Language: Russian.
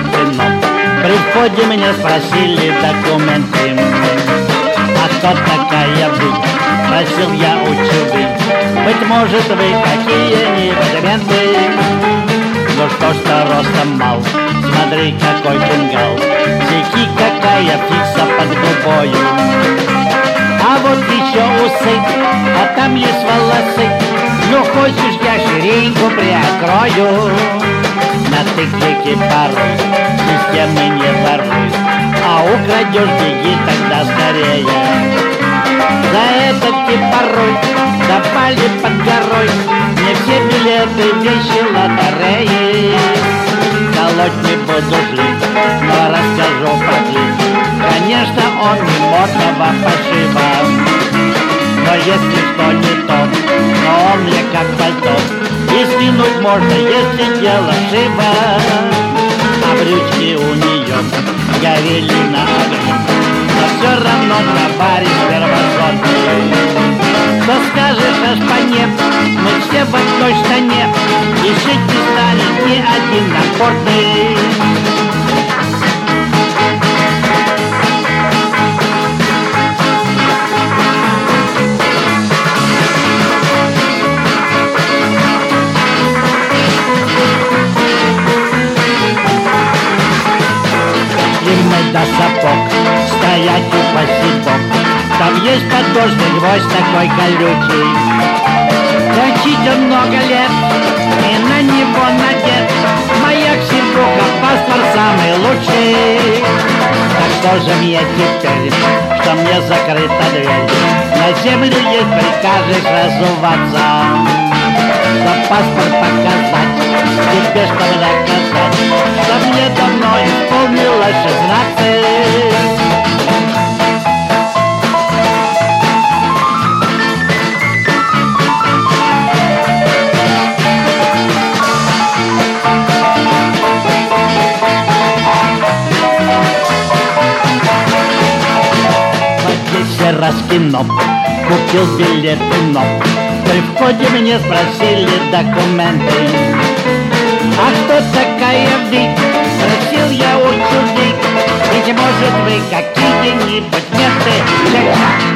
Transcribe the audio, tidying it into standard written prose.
билеты, но при входе меня спросили документы. А кто такая вы? Спросил я у чуды. Быть может, вы какие-нибудь агенты? Ну что ж, что ростом мал, смотри, какой фингал, сяки, какая птица под губою. А вот еще усы, а там есть волосы. Ну хочешь, я ширинку приоткрою. На тыквике порой системы не воруй, а украдешь, беги тогда скорее. За этот порой допали под горой. Не все билеты вещи лотереи. Колоть не буду жить, но расскажу про клип. Конечно, он не модного пошива, но если что не то, то он мне как пальто. И скинуть можно, если дело шиво. А брючки у нее горели на огне, но все равно товарищ первосортный. Что скажешь о шпане? Мы все в одной штане, и жить не станет ни один напортный. До сапог стоять упаси бог. Там есть подошвы, гвоздь такой колючий. Точить он много лет, и на него надет маяк Симбрука, паспорт самый лучший. Так что же мне теперь, что мне закрыта дверь? На землю есть прикажешь разуваться, за паспорт показать, тебе что доказать, что мне давно исполнилось 16. Раз кино, купил билеты, но при входе мне спросили документы. А кто такая вы? Спросил я у чуды. Ведь может вы какие-нибудь меты?